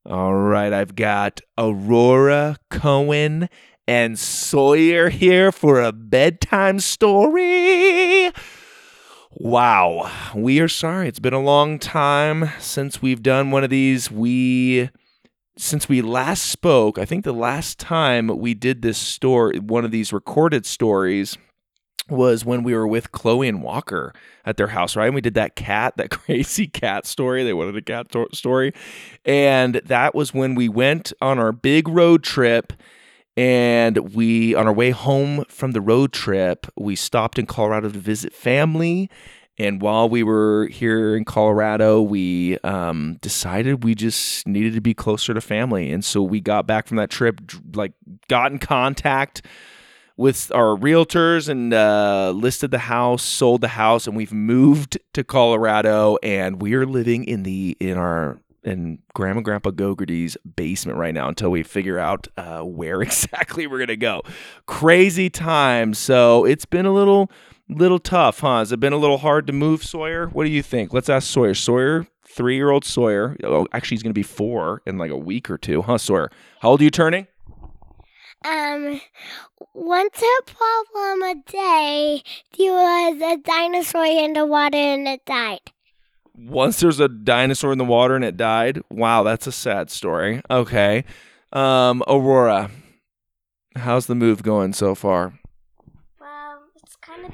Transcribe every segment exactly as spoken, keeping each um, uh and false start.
All right, I've got Aurora, Cohen, and Sawyer here for a bedtime story. Wow, we are sorry. It's been a long time since we've done one of these. We, since we last spoke, I think the last time we did this story, one of these recorded stories, was when we were with Chloe and Walker at their house, right? And we did that cat, that crazy cat story. They wanted a cat to- story. And that was when we went on our big road trip. And we, on our way home from the road trip, we stopped in Colorado to visit family. And while we were here in Colorado, we um, decided we just needed to be closer to family. And so we got back from that trip, like got in contact with our realtors and uh, listed the house, sold the house, and we've moved to Colorado, and we are living in the in our in Grandma and Grandpa Gogarty's basement right now until we figure out uh, where exactly we're gonna go. Crazy time. So it's been a little little tough, huh? Has it been a little hard to move, Sawyer? What do you think? Let's ask Sawyer. Sawyer, three-year-old Sawyer. Oh, actually, he's gonna be four in like a week or two, huh, Sawyer? How old are you turning? Um, once a problem a day, there was a dinosaur in the water and it died. Once there's a dinosaur in the water and it died? Wow, that's a sad story. Okay. Um, Aurora, how's the move going so far? Well, it's kind of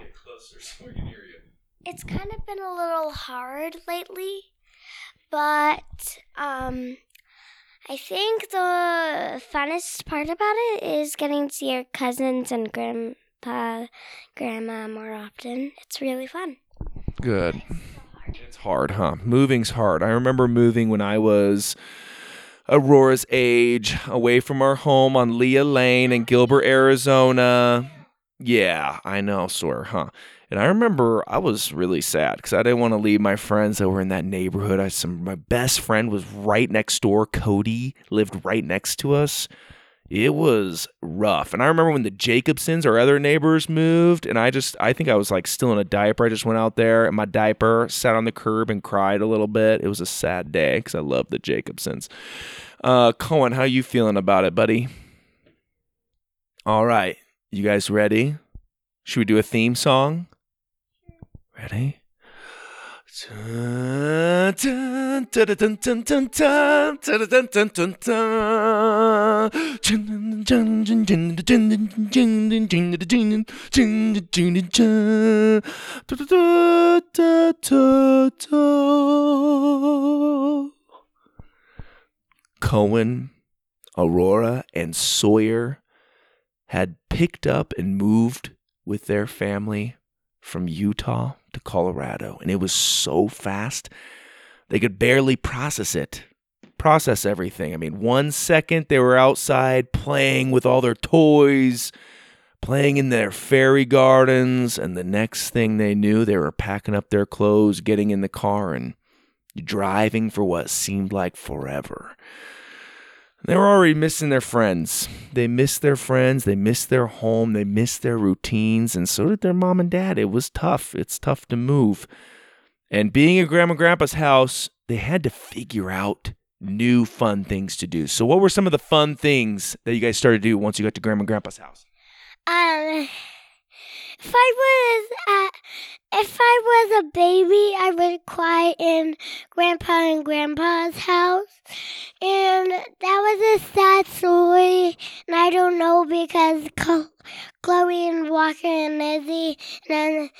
it's kind of been a little hard lately, but um. I think the funnest part about it is getting to see your cousins and grandpa, grandma more often. It's really fun. Good. It's hard, huh? Moving's hard. I remember moving when I was Aurora's age, away from our home on Leah Lane in Gilbert, Arizona. Yeah, I know, sort of, huh? And I remember I was really sad because I didn't want to leave my friends that were in that neighborhood. I some my best friend was right next door. Cody lived right next to us. It was rough. And I remember when the Jacobsons, our other neighbors, moved, and I just I think I was like still in a diaper. I just went out there in my diaper, sat on the curb, and cried a little bit. It was a sad day because I love the Jacobsons. Uh, Cohen, how you feeling about it, buddy? All right, you guys ready? Should we do a theme song? Ready? Cohen, Aurora, and Sawyer had picked up and moved with their family from Utah to Colorado, and it was so fast they could barely process it process everything. I mean, one second they were outside playing with all their toys, playing in their fairy gardens, and the next thing they knew, they were packing up their clothes, getting in the car, and driving for what seemed like forever. They were already missing their friends. They missed their friends. They missed their home. They missed their routines. And so did their mom and dad. It was tough. It's tough to move. And being at Grandma and Grandpa's house, they had to figure out new fun things to do. So what were some of the fun things that you guys started to do once you got to Grandma and Grandpa's house? Um, if I was at, if I was a baby, I would cry in Grandpa and Grandpa's house. And that was a sad story, and I don't know because Chloe and Walker and Lizzie and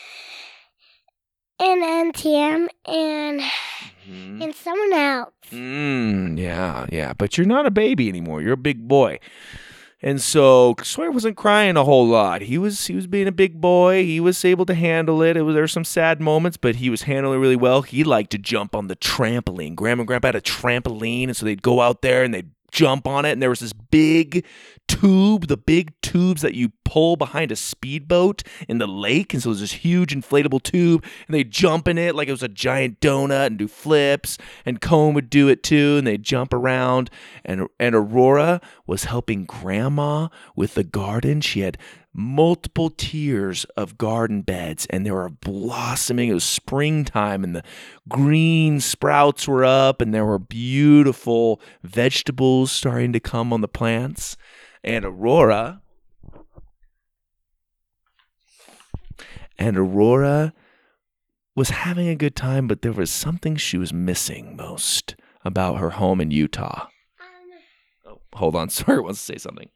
and N T M and mm-hmm. and someone else. Mm, yeah, yeah, but you're not a baby anymore. You're a big boy. And so Sawyer wasn't crying a whole lot. He was he was being a big boy. He was able to handle it. It was there were some sad moments, but he was handling it really well. He liked to jump on the trampoline. Grandma and Grandpa had a trampoline, and so they'd go out there and they'd jump on it. And there was this big tube, the big tubes that you pull behind a speedboat in the lake. And so there's this huge inflatable tube, and they'd jump in it like it was a giant donut and do flips. And Cohen would do it too, and they'd jump around. And, and Aurora was helping Grandma with the garden. She had multiple tiers of garden beds, and they were blossoming. It was springtime, and the green sprouts were up, and there were beautiful vegetables starting to come on the plants. And Aurora, and Aurora was having a good time, but there was something she was missing most about her home in Utah. Um, oh, hold on. Sawyer wants to say something.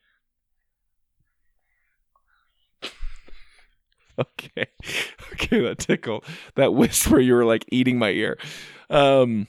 Okay. Okay, that tickle. That whisper, you were like eating my ear. Um,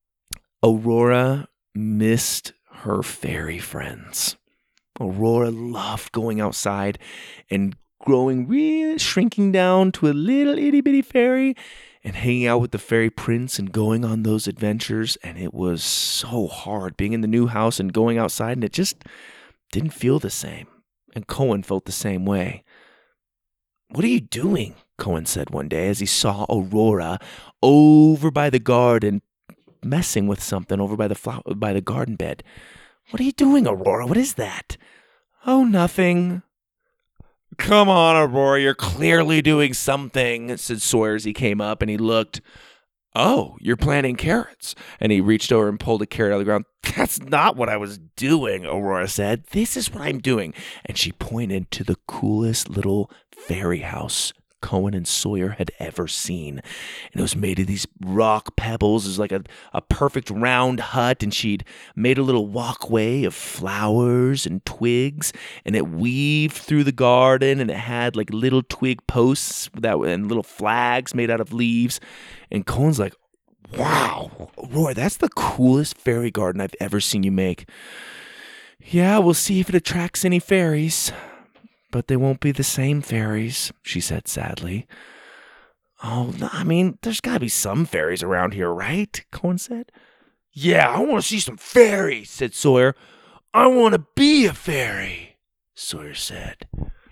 Aurora missed her fairy friends. Aurora loved going outside and growing really, shrinking down to a little itty bitty fairy and hanging out with the fairy prince and going on those adventures. And it was so hard being in the new house and going outside, and it just didn't feel the same. And Cohen felt the same way. "What are you doing?" Cohen said one day as he saw Aurora over by the garden messing with something over by the flower, by the garden bed. "What are you doing, Aurora? What is that?" "Oh, nothing." "Come on, Aurora, you're clearly doing something," said Sawyer as he came up, and he looked. "Oh, you're planting carrots." And he reached over and pulled a carrot out of the ground. "That's not what I was doing," Aurora said. "This is what I'm doing." And she pointed to the coolest little fairy house Cohen and Sawyer had ever seen. And it was made of these rock pebbles. It was like a, a perfect round hut, and she'd made a little walkway of flowers and twigs, and it weaved through the garden, and it had like little twig posts that and little flags made out of leaves. And Cohen's like, "Wow, Roy, that's the coolest fairy garden I've ever seen you make." "Yeah, we'll see if it attracts any fairies. But they won't be the same fairies," she said sadly. "Oh, I mean, there's got to be some fairies around here, right?" Cohen said. "Yeah, I want to see some fairies," said Sawyer. "I want to be a fairy," Sawyer said.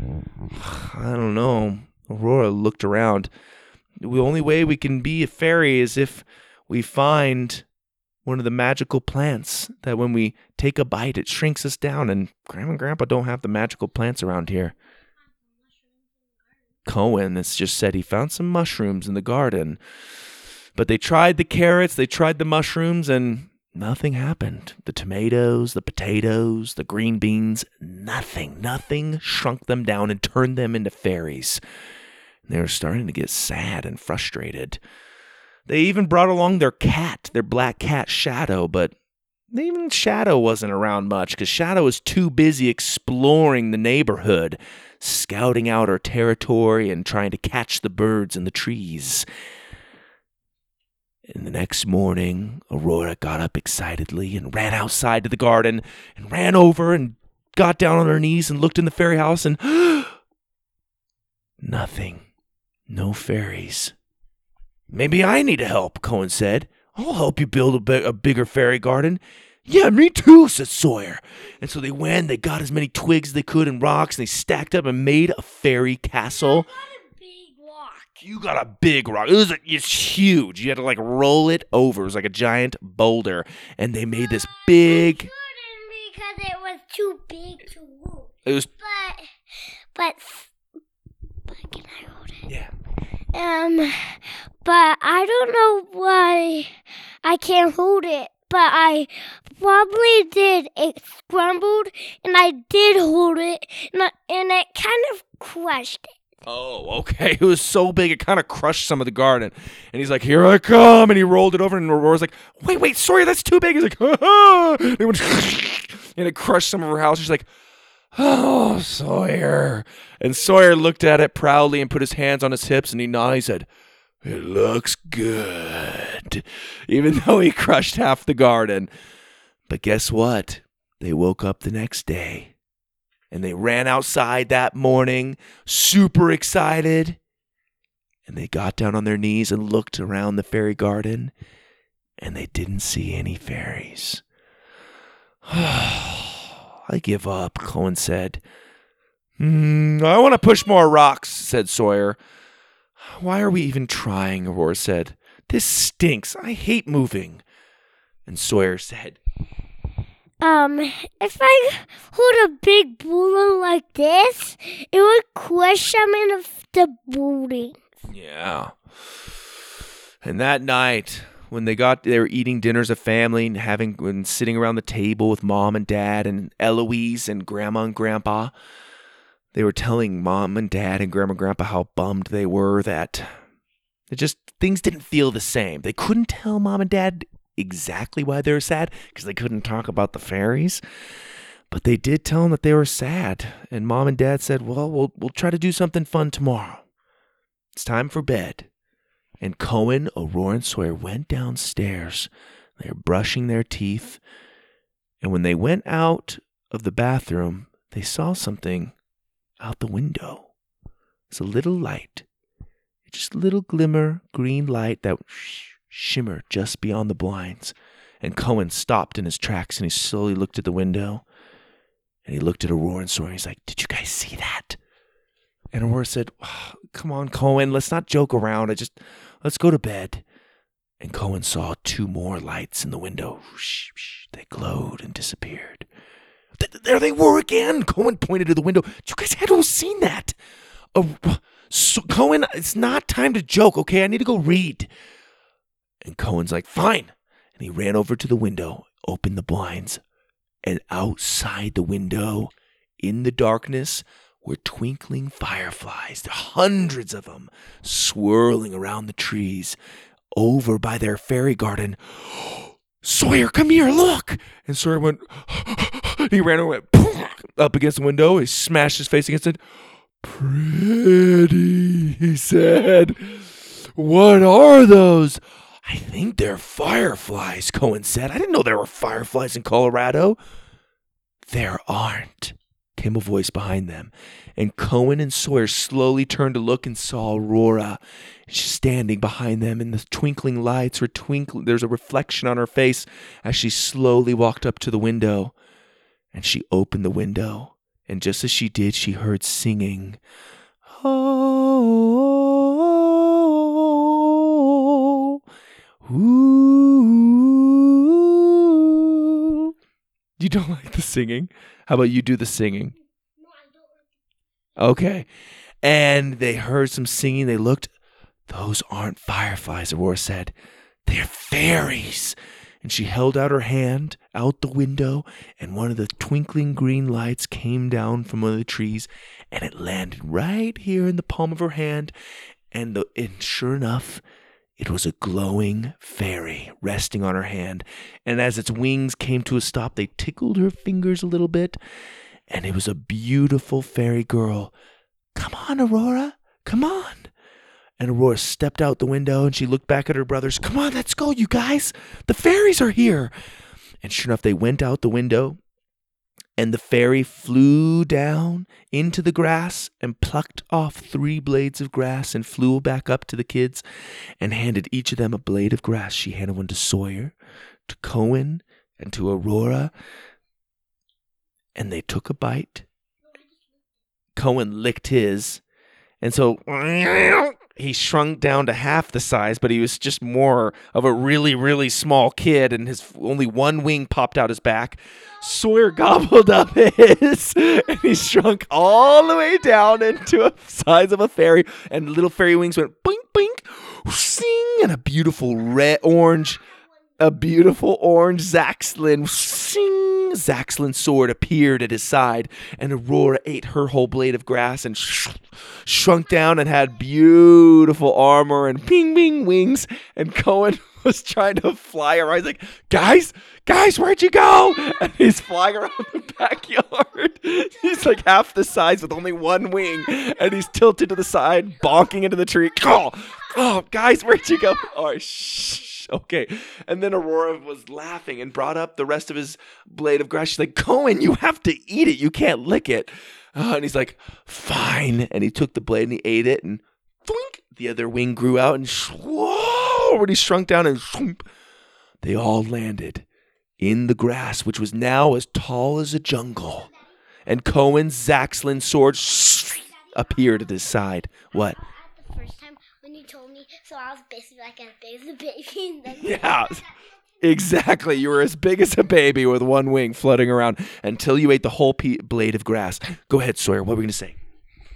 "I don't know." Aurora looked around. "The only way we can be a fairy is if we find one of the magical plants that when we take a bite, it shrinks us down, and Grandma and Grandpa don't have the magical plants around here." Cohen has just said he found some mushrooms in the garden, but they tried the carrots, they tried the mushrooms, and nothing happened. The tomatoes, the potatoes, the green beans, nothing, nothing shrunk them down and turned them into fairies. They were starting to get sad and frustrated. They even brought along their cat, their black cat, Shadow, but even Shadow wasn't around much because Shadow was too busy exploring the neighborhood, scouting out her territory and trying to catch the birds in the trees. And the next morning, Aurora got up excitedly and ran outside to the garden and ran over and got down on her knees and looked in the fairy house, and nothing. No fairies. "Maybe I need help," Cohen said. "I'll help you build a, bi- a bigger fairy garden." "Yeah, me too," said Sawyer. And so they went, they got as many twigs as they could and rocks, and they stacked up and made a fairy castle. I got a big rock. You got a big rock. It was like, it's huge. You had to like roll it over. It was like a giant boulder. And they made this big... I couldn't because it was too big to move. It was... But, but, but can I hold it? Yeah. Um, but I don't know why I can't hold it. But I probably did. It scrambled, and I did hold it, and, I, and it kind of crushed it. Oh, okay. It was so big, it kind of crushed some of the garden. And he's like, "Here I come," and he rolled it over, and Aurora's like, "Wait, wait, sorry, that's too big." He's like, "Ha ha!" And it went, and it crushed some of her house. She's like, "Oh, Sawyer." And Sawyer looked at it proudly and put his hands on his hips, and he nodded. He said, "It looks good," even though he crushed half the garden. But guess what? They woke up the next day, and they ran outside that morning, super excited. And they got down on their knees and looked around the fairy garden, and they didn't see any fairies. "I give up," Cohen said. Mm, "I want to push more rocks," said Sawyer. "Why are we even trying?" Aurora said. "This stinks. I hate moving." And Sawyer said, um, if I hold a big balloon like this, it would crush some of the balloons. Yeah. And that night, when they got, they were eating dinner as a family and having, and sitting around the table with mom and dad and Eloise and grandma and grandpa, they were telling mom and dad and grandma and grandpa how bummed they were that it just, things didn't feel the same. They couldn't tell mom and dad exactly why they were sad because they couldn't talk about the fairies. But they did tell them that they were sad. And mom and dad said, well, we'll, we'll try to do something fun tomorrow. It's time for bed. And Cohen, Aurora, and Sawyer went downstairs. They were brushing their teeth. And when they went out of the bathroom, they saw something out the window. It's a little light. Just a little glimmer, green light that sh- shimmered just beyond the blinds. And Cohen stopped in his tracks and he slowly looked at the window. And he looked at Aurora and Sawyer. He's like, did you guys see that? And Aurora said, oh, come on, Cohen, let's not joke around. I just, let's go to bed. And Cohen saw two more lights in the window. They glowed and disappeared. There they were again. Cohen pointed to the window. You guys had to have seen that. Uh, so, Cohen, it's not time to joke, okay? I need to go read. And Cohen's like, fine. And he ran over to the window, opened the blinds, and outside the window, in the darkness, were twinkling fireflies. There are hundreds of them swirling around the trees over by their fairy garden. Sawyer, come here, look. And Sawyer went, he ran away, up against the window. He smashed his face against it. Pretty, he said. What are those? I think they're fireflies, Cohen said. I didn't know there were fireflies in Colorado. There aren't, came a voice behind them. And Cohen and Sawyer slowly turned to look and saw Aurora standing behind them, and the twinkling lights were twinkling. There's a reflection on her face as she slowly walked up to the window. And she opened the window, and just as she did, she heard singing. Oh, ooh. You don't like the singing? How about you do the singing? No, I don't like Okay. And they heard some singing. They looked. Those aren't fireflies, Aurora said. They're fairies. And she held out her hand out the window, and one of the twinkling green lights came down from one of the trees, and it landed right here in the palm of her hand. And, the, and sure enough, it was a glowing fairy resting on her hand. And as its wings came to a stop, they tickled her fingers a little bit, and it was a beautiful fairy girl. Come on, Aurora, come on. And Aurora stepped out the window, and she looked back at her brothers. Come on, let's go, you guys. The fairies are here. And sure enough, they went out the window, and the fairy flew down into the grass and plucked off three blades of grass and flew back up to the kids and handed each of them a blade of grass. She handed one to Sawyer, to Cohen, and to Aurora. And they took a bite. Cohen licked his. And so he shrunk down to half the size, but he was just more of a really, really small kid, and his only one wing popped out his back. Sawyer gobbled up his, and he shrunk all the way down into the size of a fairy, and little fairy wings went boink, boink, sing, and a beautiful red, orange, a beautiful orange Zaxlin, sing. Zaxlin's sword appeared at his side, and Aurora ate her whole blade of grass and sh- shrunk down and had beautiful armor and ping, ping wings. And Cohen was trying to fly around. He's like, guys, guys, where'd you go? And he's flying around the backyard. He's like half the size with only one wing, and he's tilted to the side, bonking into the tree. Oh, oh, guys, where'd you go? All right, shh. Okay. And then Aurora was laughing and brought up the rest of his blade of grass. She's like, Cohen, you have to eat it. You can't lick it. Uh, and he's like, fine. And he took the blade and he ate it, and thwink, the other wing grew out, and whoa, when he shrunk down, and thwomp, they all landed in the grass, which was now as tall as a jungle. And Cohen's Zaxlin sword appeared at his side. What? The first time when you told me, so I was basically like as big as a baby. And then Yeah. Exactly. You were as big as a baby with one wing floating around until you ate the whole pe- blade of grass. Go ahead, Sawyer. What were we going to say?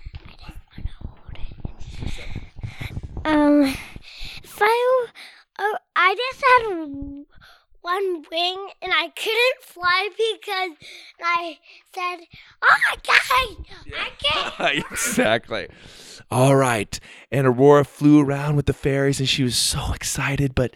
Um, if I, oh, I just had one wing and I couldn't fly because I said, "Oh my God, I can't." Exactly. All right. And Aurora flew around with the fairies, and she was so excited, but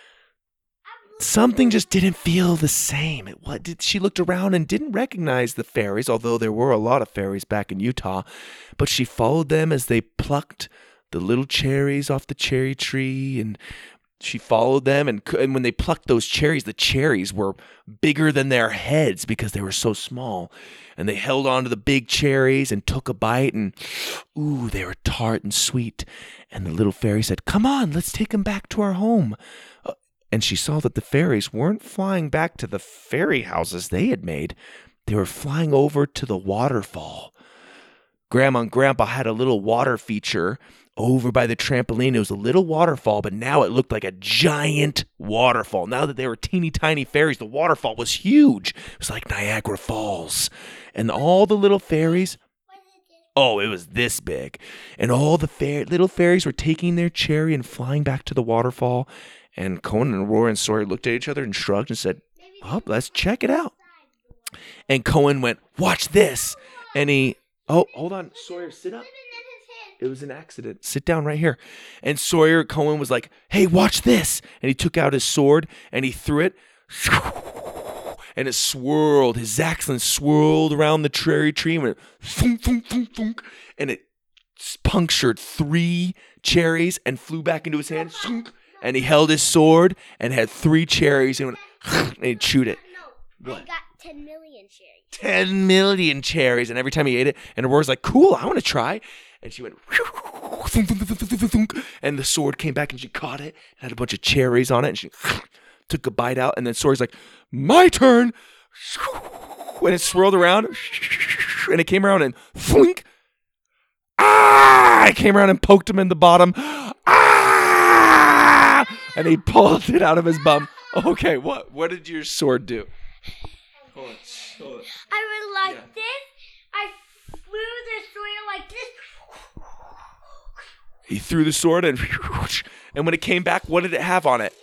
something just didn't feel the same. It, what did she looked around and didn't recognize the fairies, although there were a lot of fairies back in Utah. But she followed them as they plucked the little cherries off the cherry tree, and she followed them. And, and when they plucked those cherries, the cherries were bigger than their heads because they were so small. And they held on to the big cherries and took a bite, and ooh, they were tart and sweet. And the little fairy said, "Come on, let's take them back to our home." Uh, and she saw that the fairies weren't flying back to the fairy houses they had made. They were flying over to the waterfall. Grandma and Grandpa had a little water feature over by the trampoline. It was a little waterfall, but now it looked like a giant waterfall. Now that they were teeny tiny fairies, the waterfall was huge. It was like Niagara Falls. And all the little fairies, oh, it was this big. And all the fair, little fairies were taking their cherry and flying back to the waterfall. And Cohen and Aurora and Sawyer looked at each other and shrugged and said, "Well, let's check it out." And Cohen went, "Watch this." And he, oh, hold on, Sawyer, sit up. It was an accident. Sit down right here. And Sawyer Cohen was like, "Hey, watch this." And he took out his sword and he threw it. And it swirled. His Zaxlin swirled around the cherry tree and went thunk, thunk, thunk, thunk, and it punctured three cherries and flew back into his hand. And he held his sword and had three cherries and went and he chewed it. No, what? I got ten million cherries. ten million cherries. And every time he ate it, and Aurora's like, "Cool, I want to try." And she went, and the sword came back and she caught it and had a bunch of cherries on it. And she took a bite out. And then Sawyer's like, "My turn." And it swirled around and it came around and flink. Ah! It came around and poked him in the bottom. Ah! And he pulled it out of his bum. Okay, what? What did your sword do? Hold on, hold on. I went like Yeah. this. I flew the sword like this. He threw the sword and and when it came back, what did it have on it?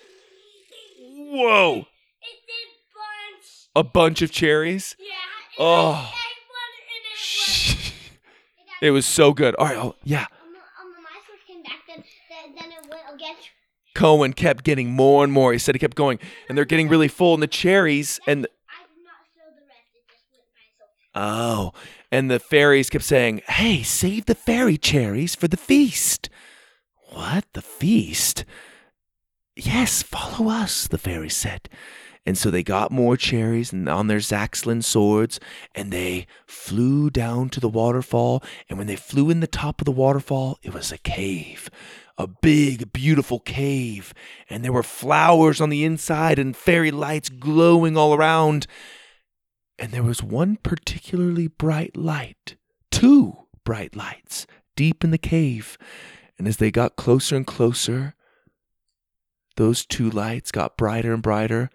Whoa! It did bunch. A bunch of cherries? Yeah. It Oh. was egg one, and it was. It was so good. All right, oh, yeah. Um, um, when my sword came back, then, then, then it went again. Cohen kept getting more and more. He said he kept going, and they're getting really full. And the cherries and the, I did not show the rest. It just went by itself. oh, and the fairies kept saying, "Hey, save the fairy cherries for the feast." What? The feast? Yes, follow us, the fairies said. And so they got more cherries and on their Zaxlin swords, and they flew down to the waterfall. And when they flew in the top of the waterfall, it was a cave, a big, beautiful cave. And there were flowers on the inside and fairy lights glowing all around. And there was one particularly bright light, two bright lights, deep in the cave. And as they got closer and closer, those two lights got brighter and brighter.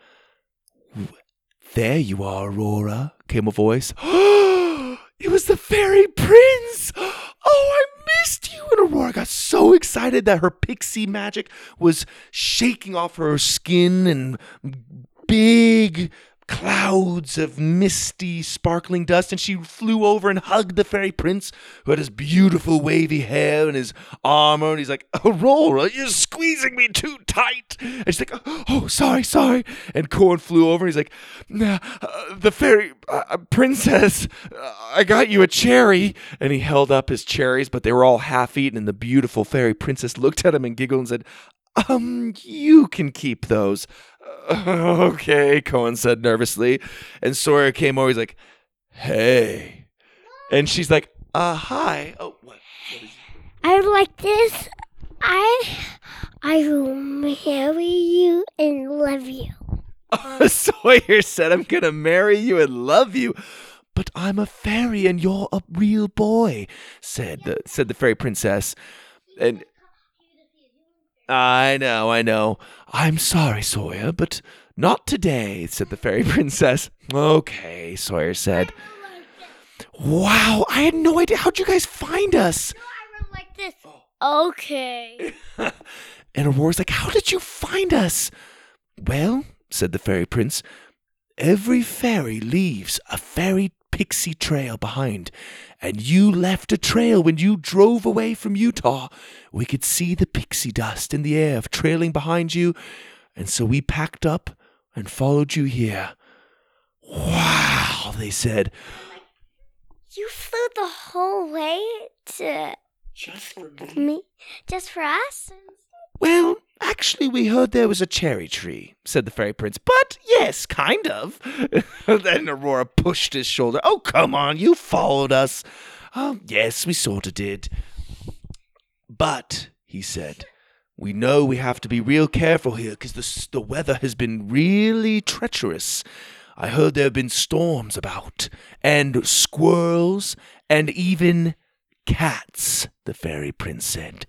"There you are, Aurora," came a voice. It was the fairy prince. "Oh, I missed you." And Aurora got so excited that her pixie magic was shaking off her skin, and big clouds of misty, sparkling dust, and she flew over and hugged the fairy prince, who had his beautiful wavy hair and his armor, and he's like, "Aurora, you're squeezing me too tight." And she's like, "Oh, sorry, sorry." And Corn flew over, and he's like, nah, uh, the fairy uh, princess, uh, I got you a cherry. And he held up his cherries, but they were all half-eaten, and the beautiful fairy princess looked at him and giggled and said, Um, you can keep those." Uh, okay, Cohen said nervously. And Sawyer came over. He's like, "Hey." And she's like, uh, "Hi." Oh, what? What is I like this. I, I will marry you and love you. it? Sawyer said, "I'm going to marry you and love you. But I'm a fairy and you're a real boy," said the, said the fairy princess. And I know, I know. "I'm sorry, Sawyer, but Not today, said the fairy princess. Okay, Sawyer said. Wow, I had no idea. How'd you guys find us? No, I went like this. Okay. And Aurora's like, how did you find us? Well, said the fairy prince, every fairy leaves a fairy pixie trail behind, and you left a trail when you drove away from Utah. We could see the pixie dust in the air trailing behind you, and so we packed up and followed you here. Wow, they said. You flew the whole way to Just for me? me? Just for us? Well, actually, we heard there was a cherry tree, said the fairy prince. But yes, kind of. Then Aurora pushed his shoulder. Oh, come on, you followed us. Oh, yes, we sort of did. But, he said, we know we have to be real careful here because the, the weather has been really treacherous. I heard there have been storms about, and squirrels, and even cats, the fairy prince said.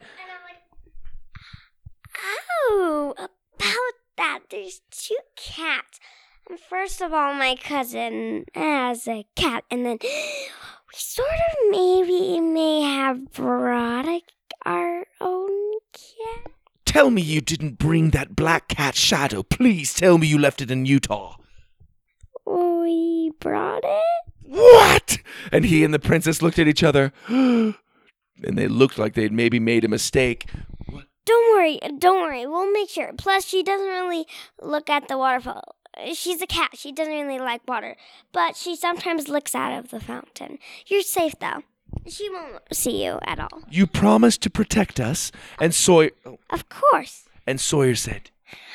Oh, about that, there's two cats. And first of all, my cousin has a cat, and then we sort of maybe may have brought a, our own cat. Tell me you didn't bring that black cat Shadow. Please tell me you left it in Utah. We brought it? What? And he and the princess looked at each other, and they looked like they'd maybe made a mistake. Don't worry, don't worry. We'll make sure. Plus, she doesn't really look at the waterfall. She's a cat. She doesn't really like water. But she sometimes looks out of the fountain. You're safe, though. She won't see you at all. You promised to protect us, and Sawyer... Of course. And Sawyer said,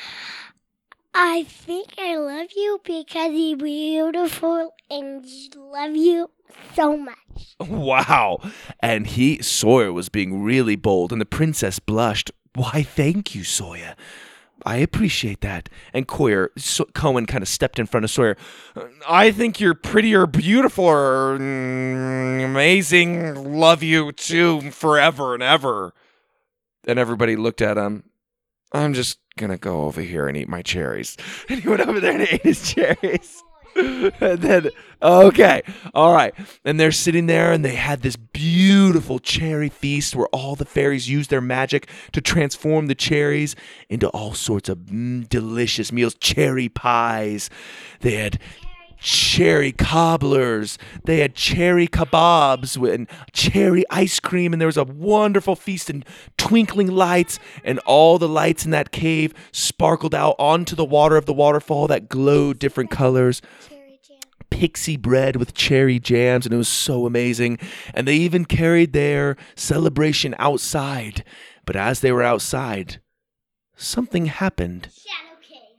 I think I love you because you're beautiful and love you so much. wow. And he, Sawyer, was being really bold, and the princess blushed. Why, thank you, Sawyer. I appreciate that. And Coyer, so, Cohen kind of stepped in front of Sawyer. I think you're pretty or beautiful or mm, amazing. Love you too forever and ever. And everybody looked at him. I'm just going to go over here and eat my cherries. And he went over there and ate his cherries. And then, okay, all right. And they're sitting there, and they had this beautiful cherry feast where all the fairies used their magic to transform the cherries into all sorts of mm, delicious meals. Cherry pies. They had cherry cobblers. They had cherry kebabs and cherry ice cream, and there was a wonderful feast and twinkling lights, and all the lights in that cave sparkled out onto the water of the waterfall that glowed different colors. Pixie bread with cherry jams, and it was so amazing. And they even carried their celebration outside. But as they were outside, something happened. Shadow came.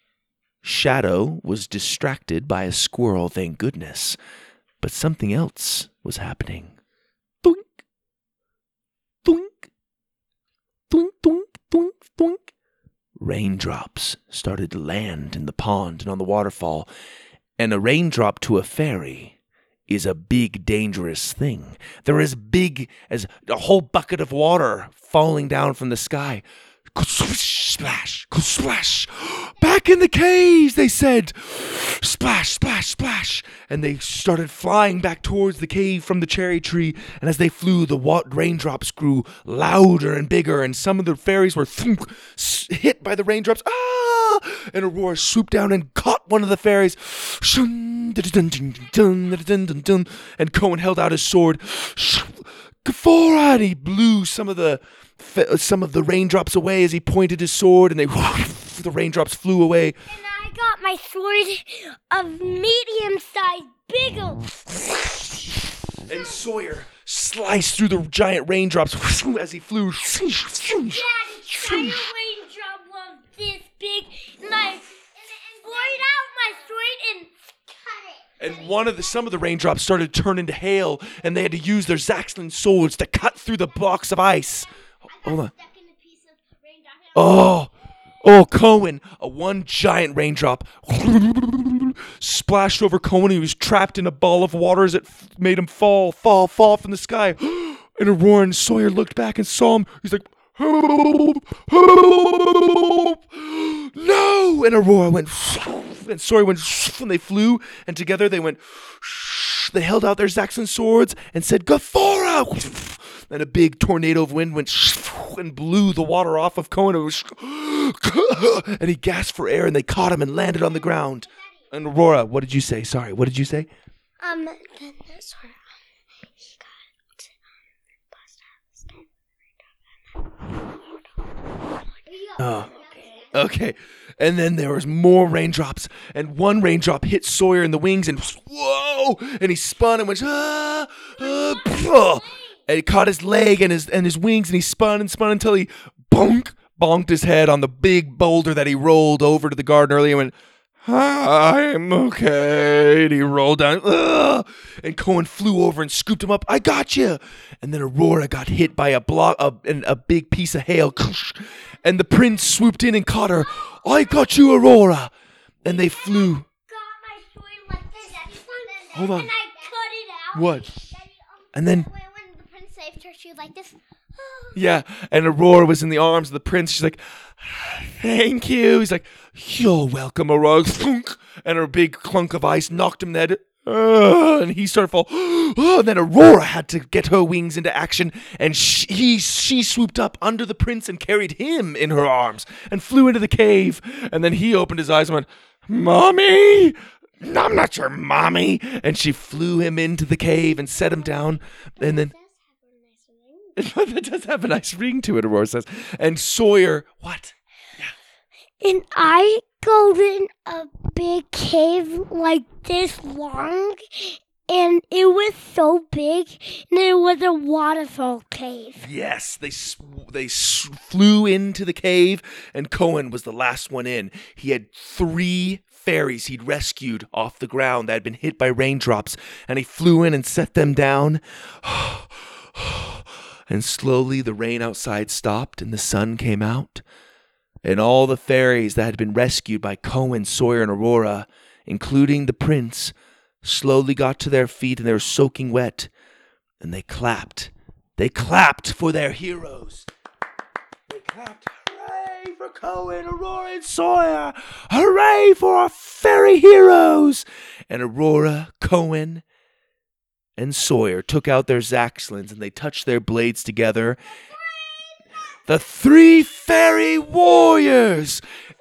Shadow was distracted by a squirrel, thank goodness. But something else was happening. Doink, doink, doink, doink, doink, doink. Raindrops started to land in the pond and on the waterfall. And a raindrop to a fairy is a big, dangerous thing. They're as big as a whole bucket of water falling down from the sky. Splash, splash. Back in the caves, they said. Splash, splash, splash. And they started flying back towards the cave from the cherry tree. And as they flew, the wa- raindrops grew louder and bigger. And some of the fairies were thunk, hit by the raindrops. Ah! And Aurora swooped down and caught one of the fairies. And Cohen held out his sword. Gafora! And he blew some of the some of the raindrops away as he pointed his sword, and they the raindrops flew away. And I got my sword of medium-sized biggle. And Sawyer sliced through the giant raindrops as he flew. Daddy, giant raindrop was this big, and I scored out my sword and cut it. And one of the some of the raindrops started to turn into hail, and they had to use their Zaxlin swords to cut through the blocks of ice. Hold on. Oh, oh, Cohen! A one giant raindrop splashed over Cohen. He was trapped in a ball of water as it f- made him fall, fall, fall from the sky. And Aurora and Sawyer looked back and saw him. He's like, help, help. no! And Aurora went, and Sawyer went, and they flew, and together they went, they held out their Zaxxon swords and said, Gafora! And a big tornado of wind went and blew the water off of Cohen. And he gasped for air, and they caught him and landed on the ground. And Aurora, what did you say? Sorry, what did you say? Um, sorry. Oh, okay. And then there was more raindrops, and one raindrop hit Sawyer in the wings, and whoa! And he spun and went, ah, ah, pah. And it caught his leg and his and his wings, and he spun and spun until he bonk, bonked his head on the big boulder that he rolled over to the garden earlier and went, I'm okay. And he rolled down, ugh, and Cohen flew over and scooped him up. I got you. And then Aurora got hit by a block, a, a big piece of hail, and the prince swooped in and caught her. I got you, Aurora. And they flew. Got my sword like this. Hold on. And I cut it out. What? And then when, when the prince saved her, she was like this. Yeah, and Aurora was in the arms of the prince. She's like, thank you. He's like, you're welcome, Aurora. And her big clunk of ice knocked him dead. Uh, and he started to fall. Oh, and then Aurora had to get her wings into action, and she, he, she swooped up under the prince and carried him in her arms and flew into the cave. And then he opened his eyes and went, Mommy, I'm not your mommy. And she flew him into the cave and set him down. And then that does have a nice ring to it, Aurora says. And Sawyer, what? Yeah. And I go in a big cave like this long, and it was so big, and it was a waterfall cave. Yes, they they flew into the cave, and Cohen was the last one in. He had three fairies he'd rescued off the ground that had been hit by raindrops, and he flew in and set them down. And slowly the rain outside stopped and the sun came out. And all the fairies that had been rescued by Cohen, Sawyer, and Aurora, including the prince, slowly got to their feet and they were soaking wet. And they clapped. They clapped for their heroes. They clapped, hooray for Cohen, Aurora, and Sawyer. Hooray for our fairy heroes. And Aurora, Cohen, and Sawyer took out their Zaxxons and they touched their blades together. The three fairy warriors!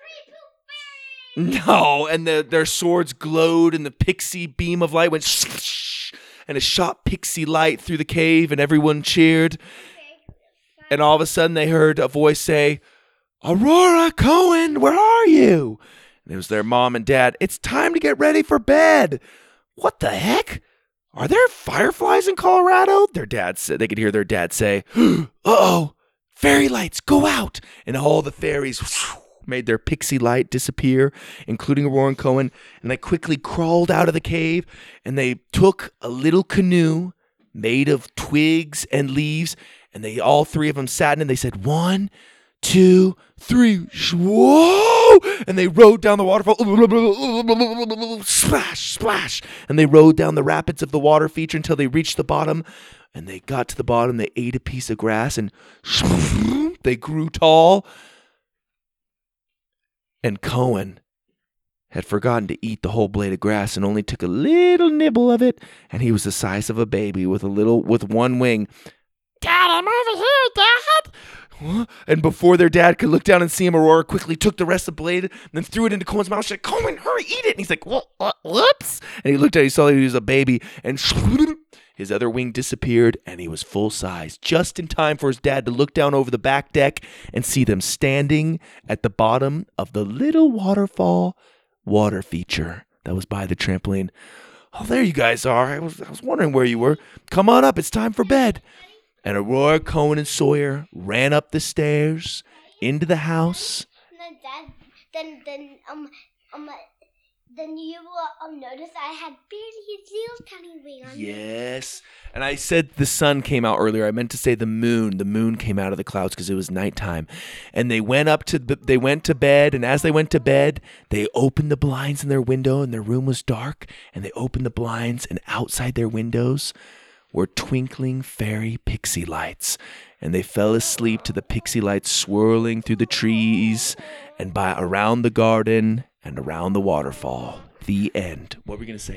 No, and the, their swords glowed and the pixie beam of light went shh, and it shot pixie light through the cave and everyone cheered. And all of a sudden they heard a voice say, Aurora, Cohen, where are you? And it was their mom and dad. It's time to get ready for bed. What the heck? Are there fireflies in Colorado? Their dad said, they could hear their dad say, uh-oh, fairy lights, go out. And all the fairies whew, made their pixie light disappear, including Aurora and Cohen. And they quickly crawled out of the cave and they took a little canoe made of twigs and leaves. And they all three of them sat in and they said, one, two, three, whoa! And they rode down the waterfall, splash, splash. And they rode down the rapids of the water feature until they reached the bottom. And they got to the bottom, they ate a piece of grass, and they grew tall. And Cohen had forgotten to eat the whole blade of grass and only took a little nibble of it. And he was the size of a baby with a little, with one wing. Dad, I'm over here, Dad. And before their dad could look down and see him, Aurora quickly took the rest of the blade and then threw it into Cohen's mouth. She's like, Cohen, hurry, eat it. And he's like, what, what, whoops. And he looked at it, he saw that he was a baby, and his other wing disappeared, and he was full size, just in time for his dad to look down over the back deck and see them standing at the bottom of the little waterfall water feature that was by the trampoline. Oh, there you guys are. I was, I was wondering where you were. Come on up. It's time for bed. And Aurora, Cohen, and Sawyer ran up the stairs into the house. And then, Dad, then, then, um, um, then you will um, notice I had barely a little tiny wing on me. Yes. And I said the sun came out earlier. I meant to say the moon. The moon came out of the clouds because it was nighttime. And they went up to the, they went to bed. And as they went to bed, they opened the blinds in their window, and their room was dark. And they opened the blinds, and outside their windows were twinkling fairy pixie lights, and they fell asleep to the pixie lights swirling through the trees and by around the garden and around the waterfall. The end. What were we going to say?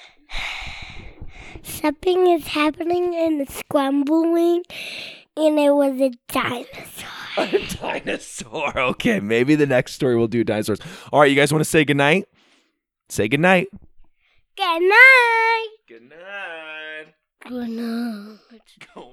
Something is happening and it's scrambling, and it was a dinosaur. A dinosaur. Okay, maybe the next story we'll do dinosaurs. All right, you guys want to say goodnight? Say goodnight. Good night. Good night. Good night. Go